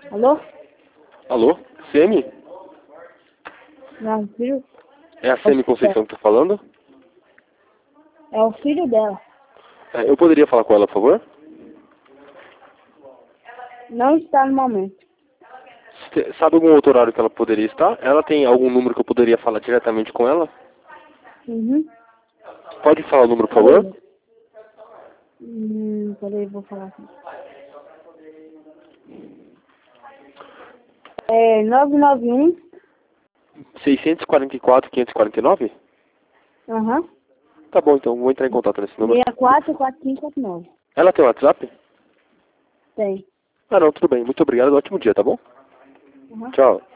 Alô? Alô? Semi? Não, filho. É a Semi Conceição que tá falando? É o filho dela. Eu poderia falar com ela, por favor? Não está no momento. Sabe algum outro horário que ela poderia estar? Ela tem algum número que eu poderia falar diretamente com ela? Uhum. Pode falar o número, por favor? Peraí, vou falar aqui. É 991. 644 549? Aham. Tá bom, então vou entrar em contato nesse número. 644549. Ela tem WhatsApp? Tem. Ah não, tudo bem. Muito obrigado, ótimo dia, tá bom? Aham. Tchau.